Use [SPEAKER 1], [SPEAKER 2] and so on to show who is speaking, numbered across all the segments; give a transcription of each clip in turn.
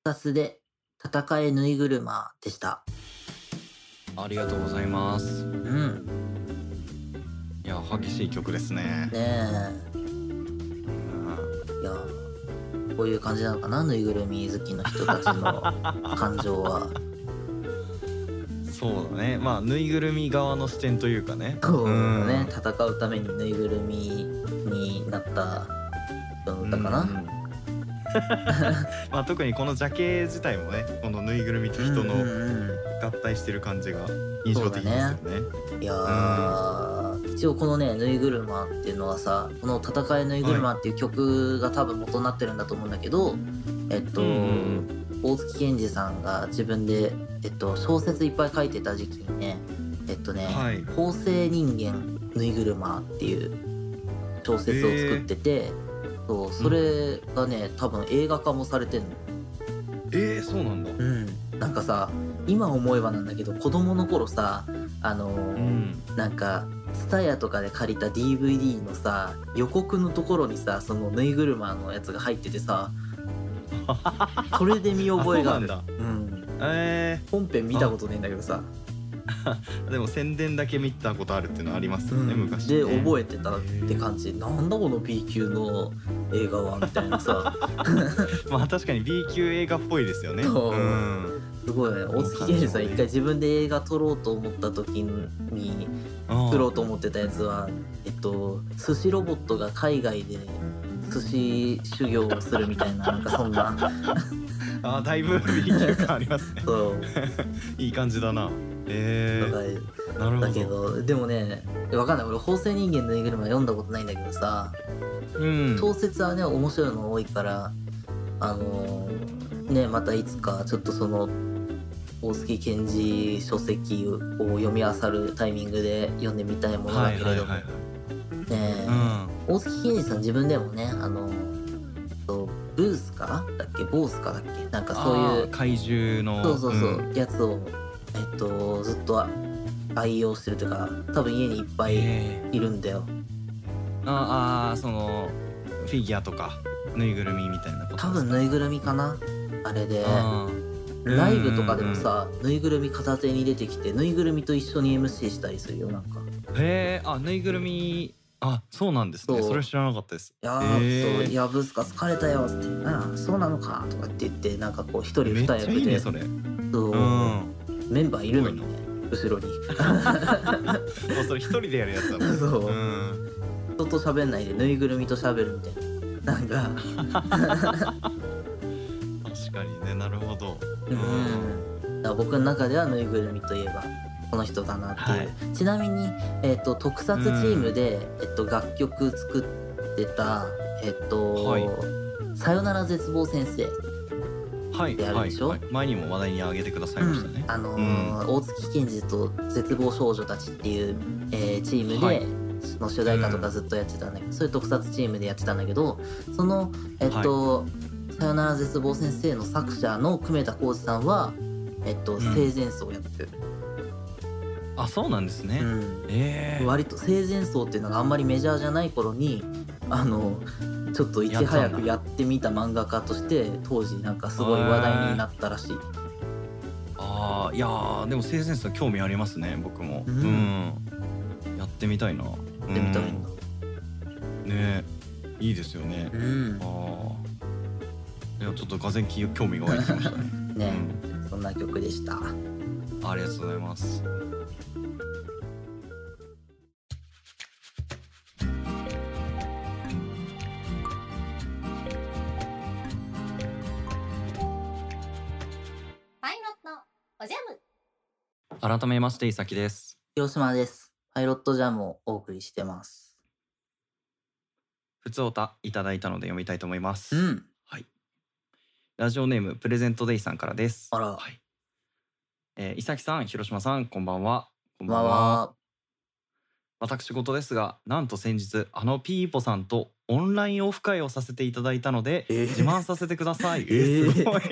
[SPEAKER 1] つで戦えぬいぐるまでした。
[SPEAKER 2] ありがとうございます。
[SPEAKER 1] うん。
[SPEAKER 2] いや、激しい曲ですね。
[SPEAKER 1] ねえ。いや、こういう感じなのかな、ぬいぐるみ好きの人たちの感情は。
[SPEAKER 2] そうだね。まあ、ぬいぐるみ側の視点というかね。
[SPEAKER 1] そうだね。戦うためにぬいぐるみになった人の歌かな。
[SPEAKER 2] まあ、特にこのジャケ自体もね、このぬいぐるみと人の合体してる感じが印象的ですよね。
[SPEAKER 1] いやー、一応このね、ぬいぐるまっていうのはさ、この戦いぬいぐるまっていう曲が多分元になってるんだと思うんだけど、大月健二さんが自分で、小説いっぱい書いてた時期にね、構成人間ぬいぐるまっていう小説を作ってて、それがね、多分映画化もされてんの。
[SPEAKER 2] そうなんだ。
[SPEAKER 1] なんかさ、今思えばなんだけど、子供の頃さ、なんかTSUTAYAとかで借りた DVD のさ、予告のところにさ、そのぬいぐるまのやつが入っててさ、それで見覚えがある。本編見たことねえんだけどさ。
[SPEAKER 2] でも宣伝だけ見たことあるっていうのはありますよね、昔ね。
[SPEAKER 1] で覚えてたって感じ。なんだこの B 級の映画はみたいなさ。
[SPEAKER 2] まあ確かに B 級映画っぽいですよね。
[SPEAKER 1] すごいね。大月健二さん一回自分で映画撮ろうと思った時に作ろうと思ってたやつは、寿司ロボットが海外で寿司修行をするみたいな、なんかそんな。
[SPEAKER 2] だいぶ B 級感ありますね。
[SPEAKER 1] そう
[SPEAKER 2] いい感じだな。なるほど。
[SPEAKER 1] だけどでもね、わかんない。俺構成人間のぬいぐるみは読んだことないんだけどさ、小説はね面白いの多いから、ね、またいつかちょっとその大月健二書籍を読み漁るタイミングで読んでみたいものだけれども、大月健二さん自分でもね、ブースカだっけ、ボースカだっけ、なんかそういう
[SPEAKER 2] 怪獣の
[SPEAKER 1] やつをずっと愛用してるというか、多分家にいっぱいいるんだよ。
[SPEAKER 2] そのフィギュアとかぬいぐるみみたいなことですか？
[SPEAKER 1] 多分ぬいぐるみかな、あれで。ライブとかでもさ、ぬいぐるみ片手に出てきて、ぬいぐるみと一緒に MC したりするよ、なんか。
[SPEAKER 2] ぬいぐるみ、そうなんですね。それ知らなかったです。
[SPEAKER 1] いやブースカ疲れたよって、そうなのかとかって言って、なんかこう一人二役で、
[SPEAKER 2] めっちゃいいねそれ。
[SPEAKER 1] メンバーいるのにね、後ろに。
[SPEAKER 2] それ一人でやるやつだもん。
[SPEAKER 1] 人と喋んないでぬいぐるみと喋るみたいな、なんか。
[SPEAKER 2] 確かにね、なるほど。
[SPEAKER 1] だから僕の中ではぬいぐるみといえばこの人だなっていう。ちなみに、特撮チームで、楽曲作ってた、さよなら絶望先生ってあるでしょ。
[SPEAKER 2] 前にも話題に上げてくださいましたね。
[SPEAKER 1] 大月健二と絶望少女たちっていう、チームで、その主題歌とかずっとやってたんだけど、そういう特撮チームでやってたんだけど、そのさよなら絶望先生の作者の久米田浩二さんは、生前葬をやってる。
[SPEAKER 2] そうなんですね。
[SPEAKER 1] 割と生前葬っていうのがあんまりメジャーじゃない頃に、ちょっといち早くやってみた漫画家として当時なんかすごい話題になったらしい。
[SPEAKER 2] いやー、でも生前葬興味ありますね、僕も。やってみたいな。
[SPEAKER 1] やってみたいんだ。
[SPEAKER 2] ね、いいですよね。いや、ちょっとがぜん興味が湧いてきましたね。
[SPEAKER 1] そんな曲でした。
[SPEAKER 2] ありがとうございます。改めましていさきです。
[SPEAKER 1] 広島です。パイロットジャムをお送りしてます。
[SPEAKER 2] ふつおたいただいたので読みたいと思います。ラジオネームプレゼントデイさんからです。いさきさん、広島さん、こんばんは。
[SPEAKER 1] こんばんは。
[SPEAKER 2] 私事ですが、なんと先日ピーポさんとオンラインオフ会をさせていただいたので、自慢させてください。すごい。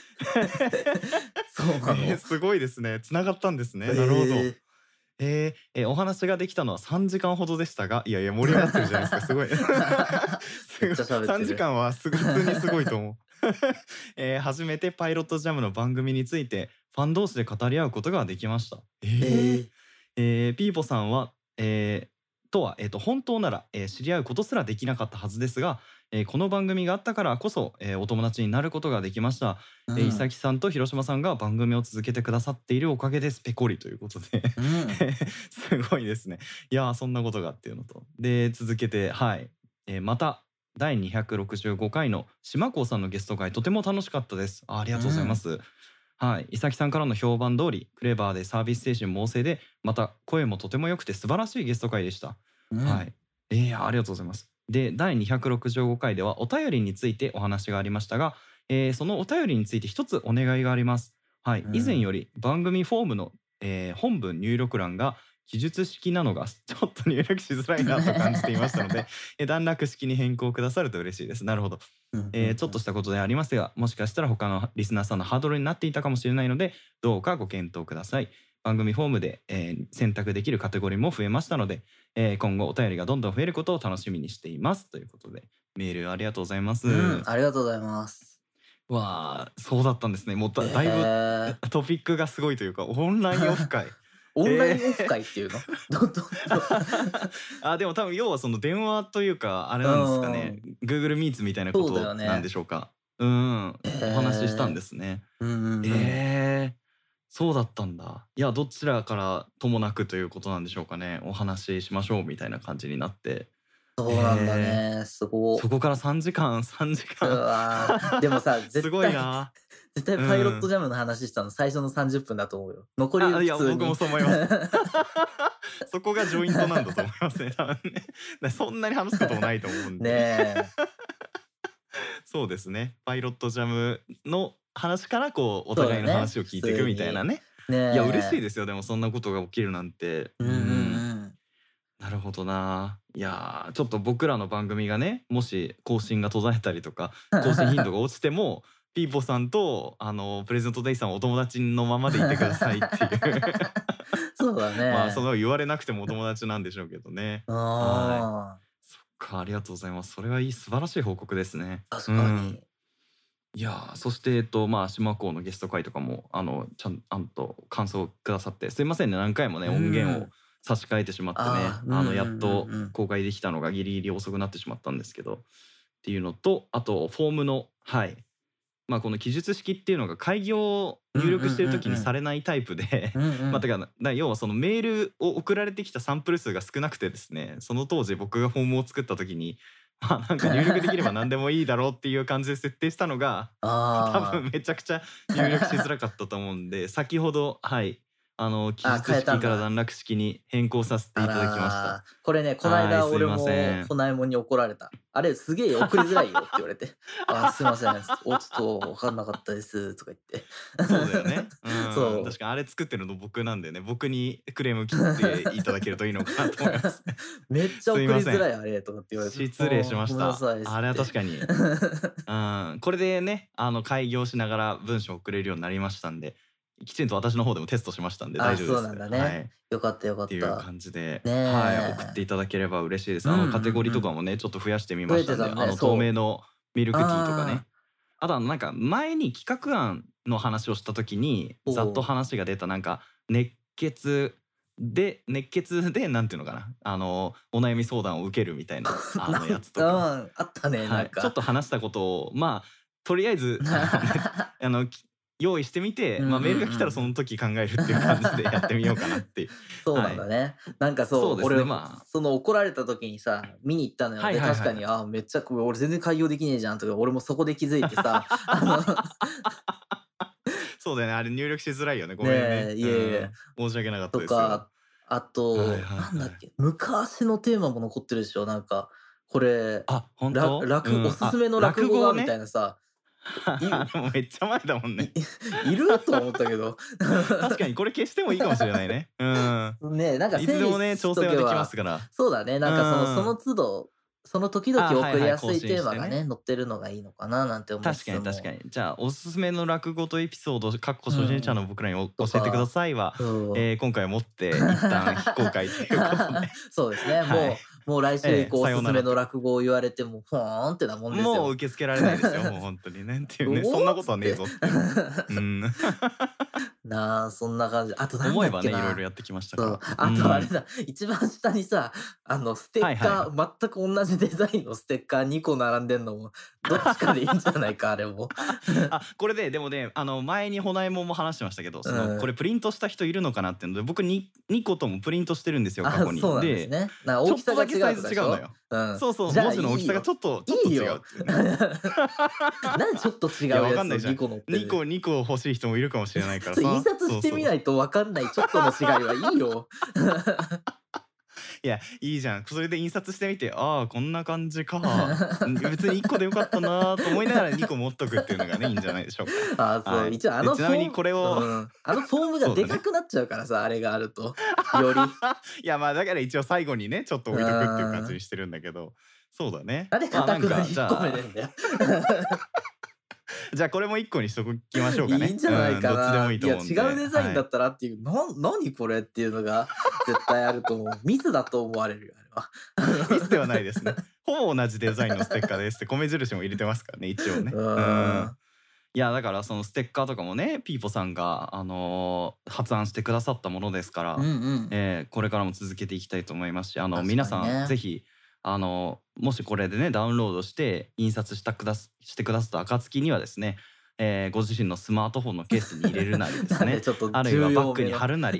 [SPEAKER 1] そうなの？
[SPEAKER 2] すごいですね。つながったんですね。なるほど。お話ができたのは3時間ほどでしたが、いやいや盛り上がってるじゃないですか。すごい。3時間は普通にすごいと思う。 初めてパイロットジャムの番組についてファン同士で語り合うことができました。ピーポさんは、本当なら、知り合うことすらできなかったはずですが、この番組があったからこそ、お友達になることができました。伊崎さんと広島さんが番組を続けてくださっているおかげです。ペコリということで、すごいですね。いやー、そんなことがっていうのと、で続けて、はい、また第265回の島子さんのゲスト会、とても楽しかったです。ありがとうございます。はい、伊崎さんからの評判通りクレバーでサービス精神旺盛で、また声もとても良くて素晴らしいゲスト会でした。はい、ありがとうございます。で第265回ではお便りについてお話がありましたが、そのお便りについて一つお願いがあります。はい、以前より番組フォームの、本文入力欄が記述式なのがちょっと入力しづらいなと感じていましたので段落式に変更くださると嬉しいです。なるほど。ちょっとしたことでありますが、もしかしたら他のリスナーさんのハードルになっていたかもしれないので、どうかご検討ください。番組フォームで、選択できるカテゴリーも増えましたので、今後お便りがどんどん増えることを楽しみにしていますということで、メールありがとうございます。
[SPEAKER 1] ありがとうございます。
[SPEAKER 2] わあ、そうだったんですね。もうだいぶトピックがすごいというか、オンラインオフ会
[SPEAKER 1] オンラインオフ会っていうの
[SPEAKER 2] でも多分要はその電話というかあれなんですかね、Google Meets みたいなことなんでしょうか。お話ししたんですね。そうだったんだ。いや、どちらからともなくということなんでしょうかね。お話ししましょうみたいな感じになって。
[SPEAKER 1] そうなんだね。すごい。
[SPEAKER 2] そこから3時間。
[SPEAKER 1] でもさ、
[SPEAKER 2] すごいな。
[SPEAKER 1] 絶対パイロットジャムの話したの最初の30分だと思うよ。残り
[SPEAKER 2] いや、僕もそう思います。そこがジョイントなんだと思いますね。多分ね。そんなに話すこともないと思うんで。ねそうですね。パイロットジャムの話からこうお互いの話を聞いていくみたいなね。いや嬉しいですよ。でもそんなことが起きるなんて。なるほどな。いやちょっと僕らの番組がね、もし更新が途絶えたりとか更新頻度が落ちてもピーポさんとプレゼントデイさんお友達のままでいてくださいっていう
[SPEAKER 1] そうだね。
[SPEAKER 2] まあその言われなくてもお友達なんでしょうけどね。はい。そっか、ありがとうございます。それはいい、素晴らしい報告ですね。
[SPEAKER 1] 確かに。
[SPEAKER 2] いやそして島港のゲスト会とかもちゃんと感想くださって、すいませんね、何回もね音源を差し替えてしまってね、やっと公開できたのがギリギリ遅くなってしまったんですけどっていうのと、あとフォームのこの記述式っていうのが開業を入力してる時にされないタイプでだから要はそのメールを送られてきたサンプル数が少なくてですね、その当時僕がフォームを作った時になんか入力できれば何でもいいだろうっていう感じで設定したのが多分めちゃくちゃ入力しづらかったと思うんで、先ほど記述式から段落式に変更させていただきました。
[SPEAKER 1] これね、この間俺もコナエモンに怒られた。あれすげえ送りづらいよって言われてすいません、ちょっと分かんなかったですとか言って。
[SPEAKER 2] そうだよね。そう、確かにあれ作ってるの僕なんでね、僕にクレーム切っていただけるといいのかなと思います。
[SPEAKER 1] めっちゃ送りづらいあれとかって言われて、
[SPEAKER 2] 失礼しました。あれは確かにこれでね開業しながら文章送れるようになりましたんで、きちんと私の方でもテストしましたんで大丈夫です。
[SPEAKER 1] そうなんだね。よかったよかった。
[SPEAKER 2] っていう感じで、送っていただければ嬉しいです。カテゴリーとかもねちょっと増やしてみましたんで、透明のミルクティーとかね。あとはなんか前に企画案の話をした時にざっと話が出たなんか熱血でなんていうのかな、お悩み相談を受けるみたいなやつとか
[SPEAKER 1] あったね。なんか
[SPEAKER 2] ちょっと話したことをとりあえず用意してみて、メールが来たらその時考えるっていう感じでやってみようかなっていう。
[SPEAKER 1] そうなんだね。なんかそう俺その怒られた時にさ見に行ったのよ。で確かにめっちゃ俺全然開業できねえじゃんとか俺もそこで気づいてさ
[SPEAKER 2] そうだよね、あれ入力しづらいよね。ごめんね。いえ申し訳なかったですよ。とか
[SPEAKER 1] あとなんだっけ、昔のテーマも残ってるでしょ。なんかこれ
[SPEAKER 2] 本当
[SPEAKER 1] おすすめの落語がみたいなさ。
[SPEAKER 2] めっちゃ前だもんね。
[SPEAKER 1] いると思ったけど
[SPEAKER 2] 確かにこれ消してもいいかもしれないね。
[SPEAKER 1] ね、なんか
[SPEAKER 2] いつでもね調整はできますから。
[SPEAKER 1] そうだね。なんかその都度その時々送りやすいテーマがね載ってるのがいいのかななんて思って。
[SPEAKER 2] 確かに。じゃあおすすめの落語とエピソード初心者の僕らに教えてくださいは今回をもって一旦非公開ということで
[SPEAKER 1] そうですね。 もう来週以降お
[SPEAKER 2] さようなら
[SPEAKER 1] すすめの落語を言われても、ほーんってなもんですよ。
[SPEAKER 2] もう受け付けられないですよ、もう本当にねっていうね、そんなことはねえぞっていうね。うん。
[SPEAKER 1] なあ、そんな感じ。あとなん
[SPEAKER 2] 思えばね、
[SPEAKER 1] だっけな。
[SPEAKER 2] いろいろやってきました
[SPEAKER 1] そう。
[SPEAKER 2] から。
[SPEAKER 1] あとあれだ、一番下にさ、ステッカー、全く同じデザインのステッカー2個並んでんのも、どっちかでいいんじゃないか、あれも。
[SPEAKER 2] あ、これでもね、前にホナエモンも話してましたけど、これプリントした人いるのかなっていうので、僕2個ともプリントしてるんですよ、過去に。
[SPEAKER 1] そうなんですね。大きさが違う
[SPEAKER 2] ちょっとだけサイズ違うのよ。そうそう、文字の大きさがちょっと違うっていうね。
[SPEAKER 1] なんでちょっと違うやつ2個乗ってる。
[SPEAKER 2] 2個欲しい人もいるかもしれないからさ。
[SPEAKER 1] 印刷してみないと分かんないちょっとの違いはいいよ。
[SPEAKER 2] いや、いいじゃん。それで印刷してみて、ああ、こんな感じか。別に1個でよかったなと思いながら2個持っとくっていうのがね、いいんじゃないでしょうか。
[SPEAKER 1] そう。一応
[SPEAKER 2] ちなみにこれを、
[SPEAKER 1] フォームがでかくなっちゃうからさ、あれがあると。より。
[SPEAKER 2] いや、まあだから一応最後にね、ちょっと置いとくっていう感じにしてるんだけど、そうだね。
[SPEAKER 1] なんで固くなり1個目なんだよ。
[SPEAKER 2] じゃあこれも1個にしときましょうかね。
[SPEAKER 1] いいんじゃないかな。
[SPEAKER 2] どっちでもいいと思うんで。
[SPEAKER 1] いや違うデザインだったらっていう、何これっていうのが絶対あると思う。ミスだと思われるよ、あ
[SPEAKER 2] れは。ミスではないですね。ほぼ同じデザインのステッカーですって米印も入れてますからね、一応ね。いやだからそのステッカーとかもね、ピーポさんが発案してくださったものですから、これからも続けていきたいと思いますし、皆さんぜひもしこれでねダウンロードして印刷してくださった暁にはですね、ご自身のスマートフォンのケースに入れるなりですねあるいはバッグに貼るなり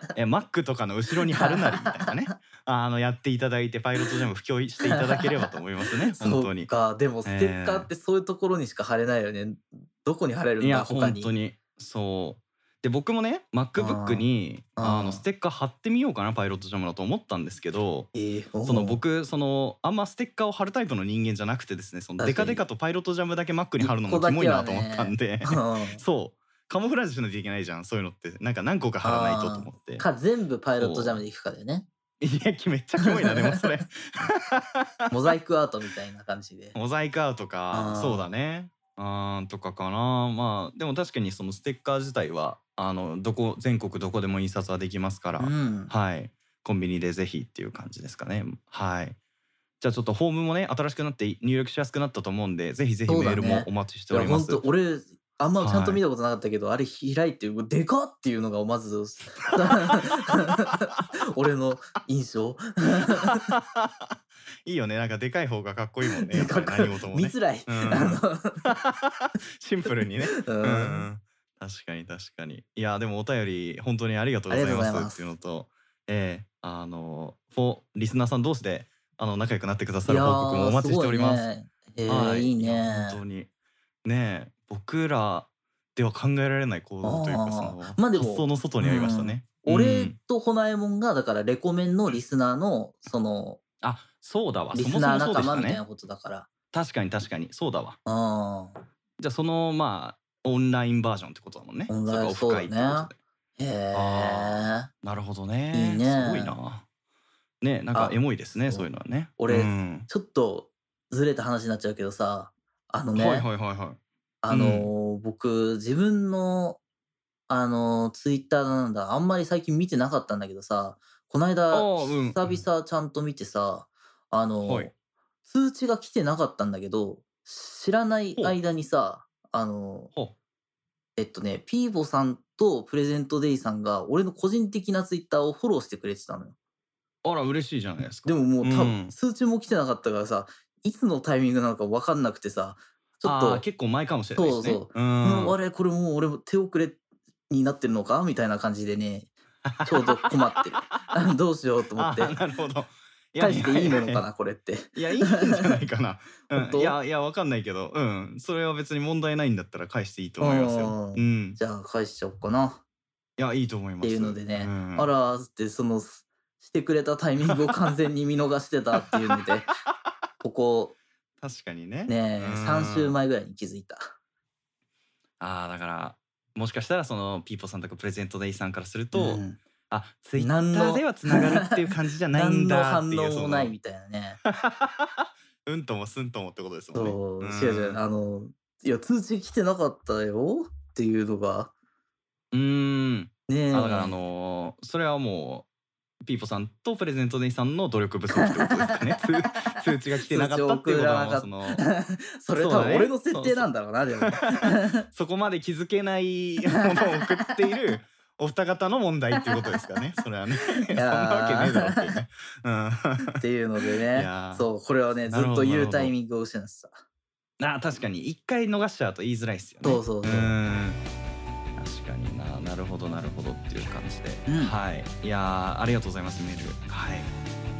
[SPEAKER 2] Mac とかの後ろに貼るなりみたいなねやっていただいてパイロットジャム布教していただければと思いますね本当に。
[SPEAKER 1] そうか、でもステッカーってそういうところにしか貼れないよね。どこに貼れるんだ。
[SPEAKER 2] いや本当にそうで、僕もね MacBook にステッカー貼ってみようかなパイロットジャムだと思ったんですけど、僕あんまステッカーを貼るタイプの人間じゃなくてですね、デカデカとパイロットジャムだけ Mac に貼るのもキモいなと思ったんでそうカモフラージュしないといけないじゃん、そういうのってなんか何個か貼らないとと思って。
[SPEAKER 1] 全部パイロットジャムでいくかだよね。
[SPEAKER 2] いやめっちゃキモいなでもそれ
[SPEAKER 1] モザイクアートみたいな感じで。
[SPEAKER 2] モザイクアートか、そうだねとかかな。まあでも確かにそのステッカー自体は全国どこでも印刷はできますから、はい、コンビニでぜひっていう感じですかね。はい。じゃあちょっとフォームもね新しくなって入力しやすくなったと思うんで、ぜひぜひメールもお待ちしております。
[SPEAKER 1] 本当俺あんまちゃんと見たことなかったけど、あれ開いてでかっていうのがまず俺の印象
[SPEAKER 2] いいよね、なんかでかい方がかっこいいもんね。やっぱり何事もね。
[SPEAKER 1] 見づらい。
[SPEAKER 2] シンプルにね。確かに確かに。いやでもお便り本当にありがとうございますっていうのと、リスナーさん同士で仲良くなってくださる報告もお待ちしております。
[SPEAKER 1] いいね。
[SPEAKER 2] 本当にね、僕らでは考えられない行動というかその発想の外にありましたね。
[SPEAKER 1] 俺とホナエモンがだからレコメンのリスナーの
[SPEAKER 2] そうだわ、
[SPEAKER 1] リスナー仲間みたいなことだから。
[SPEAKER 2] 確かにそうだわ。じゃあそのまあオンラインバージョンってことだもんね。それがオフ会ってことで。なるほどね。すごいな。ね、なんかエモいですね、そういうのはね。
[SPEAKER 1] 俺ちょっとずれた話になっちゃうけどさ、僕自分のツイッターなんだ、あんまり最近見てなかったんだけどさ、こないだ久々ちゃんと見てさ、通知が来てなかったんだけど、知らない間にさ、ピーボさんとプレゼントデイさんが俺の個人的なツイッターをフォローしてくれてたのよ。
[SPEAKER 2] あら嬉しいじゃないですか。
[SPEAKER 1] でももう多分通知も来てなかったからさ、いつのタイミングなのか分かんなくてさ、ちょっと
[SPEAKER 2] 結構前かもしれないですね。
[SPEAKER 1] あれこれもう俺も手遅れになってるのかみたいな感じでね、ちょうど困ってる。どうしようと思って。
[SPEAKER 2] なるほど。
[SPEAKER 1] 返していいものかなこれって。
[SPEAKER 2] いやいいんじゃないかな。いやわかんないけど、それは別に問題ないんだったら返していいと思いますよ。
[SPEAKER 1] じゃあ返しちゃおうかな。
[SPEAKER 2] いやいいと思います。
[SPEAKER 1] っていうのでね、あらってしてくれたタイミングを完全に見逃してたっていうので、ここ
[SPEAKER 2] 確かにね。
[SPEAKER 1] 3週前ぐらいに気づいた。
[SPEAKER 2] だからもしかしたらそのピーポさんとかプレゼントデイさんからすると、ツイッターではつながるっていう感じじゃないんだっていう。
[SPEAKER 1] 何の反応もないみたいなね。
[SPEAKER 2] うんともすんともってことですもんね。
[SPEAKER 1] 違ういや通知来てなかったよっていうのが。
[SPEAKER 2] だからそれはもピーポさんとプレゼントデイさんの努力不足ってことですかね。通知が来てなかったっていうことはもうその
[SPEAKER 1] それ多分俺の設定なんだろうな、でも。
[SPEAKER 2] そこまで気づけないものを送っているお二方の問題っていうことですかね。それはね。そんなわけねえだろっていうね。
[SPEAKER 1] っていうのでね、そう、これはね、ずっと言うタイミングを失って
[SPEAKER 2] た。確かに一回逃しちゃうと言いづらいですよね。
[SPEAKER 1] そうそうそう。
[SPEAKER 2] 確かになるほどなるほどっていう感じで、はい。いやありがとうございますメール。はい。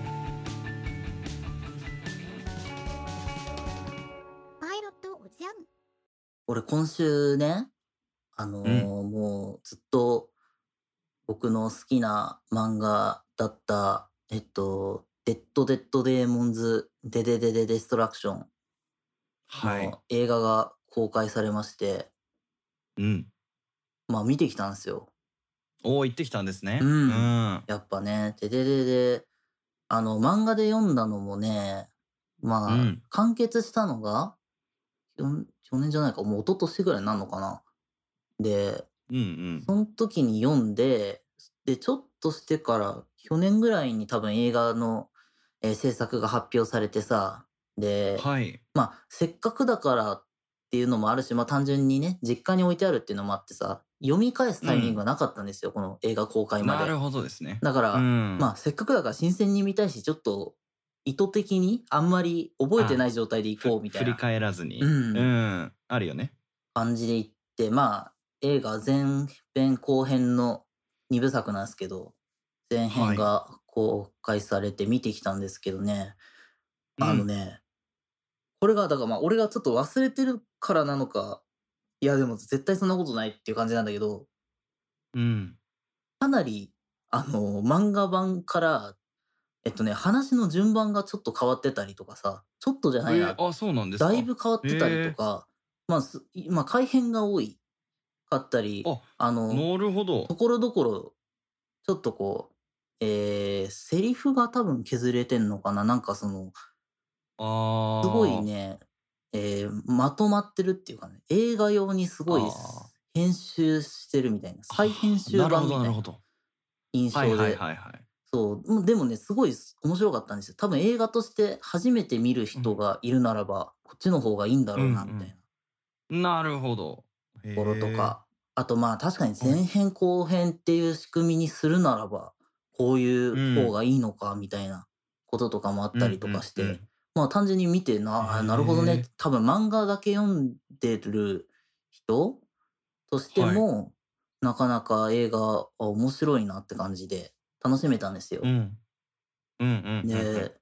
[SPEAKER 1] パイロットおじゃん。俺今週ね、もうずっと僕の好きな漫画だったデッドデーモンズデストラクションの映画が公開されまして、まあ見てきたんですよ。
[SPEAKER 2] 行ってきたんですね。
[SPEAKER 1] やっぱね、漫画で読んだのもね、まあ、完結したのが去年じゃないか、もう一昨年ぐらいになるのかな。で、その時に読んで、で、ちょっとしてから去年ぐらいに多分映画の、制作が発表されてさ、で、まあ、せっかくだからっていうのもあるし、まあ単純にね、実家に置いてあるっていうのもあってさ、読み返すタイミングがなかったんですよ、この映画公開まで。
[SPEAKER 2] なるほどですね。
[SPEAKER 1] だから、まあせっかくだから新鮮に見たいし、ちょっと意図的にあんまり覚えてない状態で行こうみたいな。
[SPEAKER 2] 振り返らずに。あるよね。
[SPEAKER 1] 感じで行って、まあ映画前編後編の2部作なんですけど、前編が公開されて見てきたんですけどね、これがだからまあ俺がちょっと忘れてるからなのか、いやでも絶対そんなことないっていう感じなんだけど、かなり漫画版から話の順番がちょっと変わってたりとかさ、ちょっとじゃないな、
[SPEAKER 2] そうなんですか。
[SPEAKER 1] だいぶ変わってたりとか、まあ改変が多かったり、
[SPEAKER 2] なるほど。
[SPEAKER 1] ところどころちょっとこう、セリフが多分削れてんのかな、なんかそのすごいね、まとまってるっていうかね、映画用にすごい編集してるみたいな、再編集版みたいな印象で。そう、でもね、すごい面白かったんですよ。多分映画として初めて見る人がいるならば、こっちの方がいいんだろうなみたい
[SPEAKER 2] な。なるほど。
[SPEAKER 1] ところとか、あとまあ確かに前編後編っていう仕組みにするならば、こういう方がいいのかみたいなこととかもあったりとかして、まあ単純に見てなるほどね、多分漫画だけ読んでる人としても、なかなか映画面白いなって感じで楽しめたんですよ。で、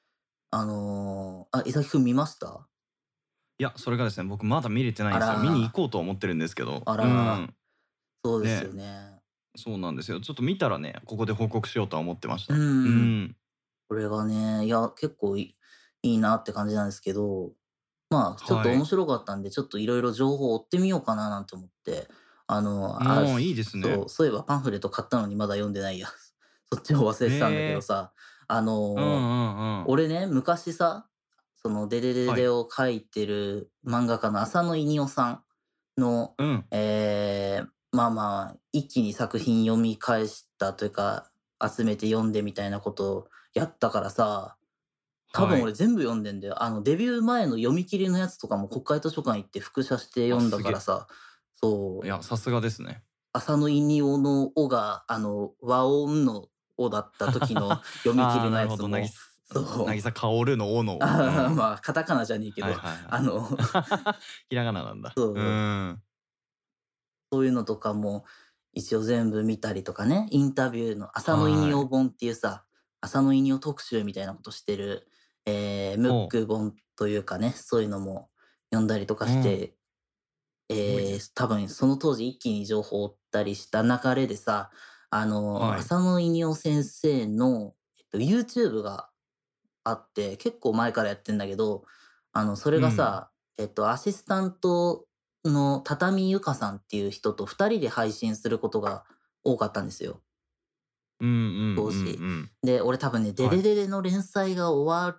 [SPEAKER 1] 伊崎くん見ました？
[SPEAKER 2] いや、それがですね、僕まだ見れてないんですよ。見に行こうとは思ってるんですけど。
[SPEAKER 1] そうですよね。
[SPEAKER 2] そうなんですよ。ちょっと見たらね、ここで報告しようとは思ってました。
[SPEAKER 1] これがね、いや、結構いいなって感じなんですけど、まあ、ちょっと面白かったんで、ちょっといろいろ情報を追ってみようかななんて思って、
[SPEAKER 2] いいですね。
[SPEAKER 1] そういえばパンフレット買ったのにまだ読んでないや。そっちを忘れてたんだけどさ、俺ね、昔さ、そのデデデデを書いてる漫画家の浅野稲夫さんの、まあまあ、一気に作品読み返したというか、集めて読んでみたいなことをやったからさ、多分俺全部読んでんだよ。デビュー前の読み切りのやつとかも国会図書館行って複写して読んだからさ、そう。
[SPEAKER 2] いや、さすがですね。
[SPEAKER 1] 浅野稲夫の「お」が、和音の「お」だった時の読み切りのやつも。
[SPEAKER 2] そう。渚薫の「お」の。
[SPEAKER 1] まあ、カタカナじゃねえけど、
[SPEAKER 2] ひらがななんだ。
[SPEAKER 1] そういうのとかも一応全部見たりとかね、インタビューの浅野稲夫本っていうさ、浅野稲夫特集みたいなことしてる、ムック本というかね、そういうのも読んだりとかして、多分その当時一気に情報を追ったりした流れでさ、浅野稲夫先生の、YouTube があって、結構前からやってんだけど、それがさ、アシスタントの畳ゆかさんっていう人と2人で配信することが多かったんですよ。当時。で、俺多分ね、デデデデの連載が終わって、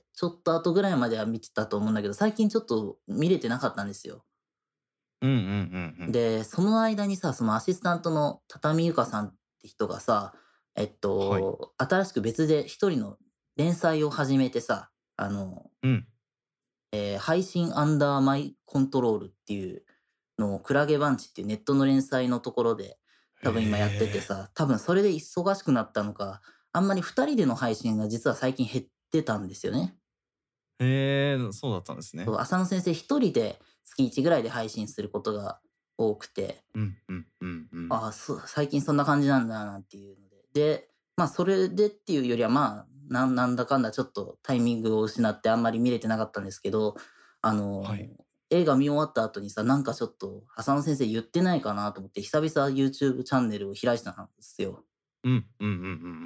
[SPEAKER 1] ちょっと後ぐらいまでは見てたと思うんだけど、最近ちょっと見れてなかったんですよ。で、その間にさ、そのアシスタントの畳ゆかさんって人がさ、 新しく別で一人の連載を始めてさ、
[SPEAKER 2] うん。
[SPEAKER 1] 配信アンダーマイコントロールっていうのをクラゲバンチっていうネットの連載のところで
[SPEAKER 2] へ
[SPEAKER 1] 多分今やってて
[SPEAKER 2] え。
[SPEAKER 1] さ、多分それで忙しくなったのか、あんまり2人での配信が実は最近減ってたんですよね。
[SPEAKER 2] へえ、そうだったんですね。
[SPEAKER 1] そう、浅野先生1人で月1ぐらいで配信することが多くて、
[SPEAKER 2] うんうんうんうん。
[SPEAKER 1] ああ、最近そんな感じなんだなっていうので。で、まあ、それでっていうよりは、まあ、なんだかんだちょっとタイミングを失ってあんまり見れてなかったんですけど、あの、
[SPEAKER 2] はい。
[SPEAKER 1] 映画見終わった後にさ、なんかちょっと浅野先生言ってないかなと思って久々 YouTube チャンネルを開いたんですよ。
[SPEAKER 2] うんうんうんうんうん。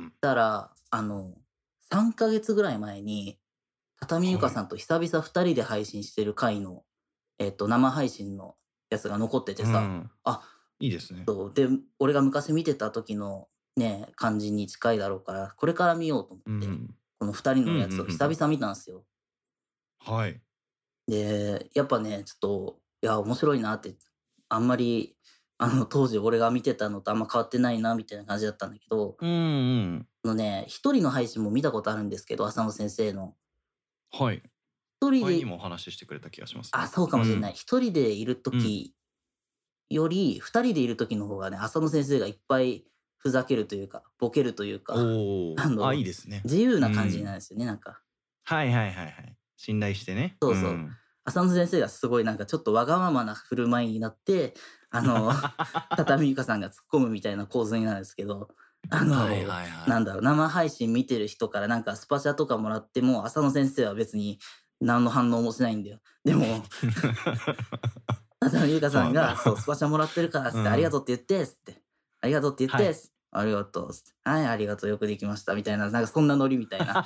[SPEAKER 1] たら、3ヶ月ぐらい前に、畳ゆか
[SPEAKER 2] はい。
[SPEAKER 1] さんと久々2人で配信してる回の、生配信のやつが残っててさ、
[SPEAKER 2] うん。
[SPEAKER 1] あ、
[SPEAKER 2] いいですね。
[SPEAKER 1] そう、で、俺が昔見てた時のね、感じに近いだろうから、これから見ようと思って、
[SPEAKER 2] うん。
[SPEAKER 1] この2人
[SPEAKER 2] うん、うんう
[SPEAKER 1] のやつを久
[SPEAKER 2] ん。
[SPEAKER 1] 々見たんすよ。
[SPEAKER 2] はい。
[SPEAKER 1] で、やっぱね、ちょっと、いや、面白いなって、あんまり、当時俺が見てたのとあんま変わってないなみたいな感じだったんだけど、
[SPEAKER 2] うんうん。
[SPEAKER 1] 1人の配信も見たことあるんですけど、浅野先生の。
[SPEAKER 2] はい。
[SPEAKER 1] 1人で
[SPEAKER 2] 前にもお話ししてくれた気がします
[SPEAKER 1] あ、
[SPEAKER 2] ね。
[SPEAKER 1] そうかもしれない。
[SPEAKER 2] うん。
[SPEAKER 1] 1人でいる
[SPEAKER 2] うん。
[SPEAKER 1] 時より、2人でいる時の方がね、浅野先生がいっぱいふざけるというか、ボケるというか、
[SPEAKER 2] おお。あ、いいですね。
[SPEAKER 1] 自由な感じ
[SPEAKER 2] うん。
[SPEAKER 1] なんですよね、なんか。
[SPEAKER 2] はいはいはいはい。信頼してね。
[SPEAKER 1] そうそう。
[SPEAKER 2] うん。
[SPEAKER 1] 浅野先生がすごいなんかちょっとわがままな振る舞いになって、あの、畳ゆかさんが突っ込むみたいな構図になるんですけど、
[SPEAKER 2] はいはいはい。
[SPEAKER 1] なんだろう、生配信見てる人からなんかスパチャとかもらっても、浅野先生は別に何の反応もしないんだよ。でも、畳ゆか
[SPEAKER 2] そうなんだ。
[SPEAKER 1] さんが、そう、スパチャもらってるからっつって、ありが
[SPEAKER 2] うん。
[SPEAKER 1] とうって言ってっつって、ありがとうって言っ
[SPEAKER 2] はい。
[SPEAKER 1] てっつって、ありがとうっつって、はい、ありがとう、よくできましたみたいな、なんかそんなノリみたいな。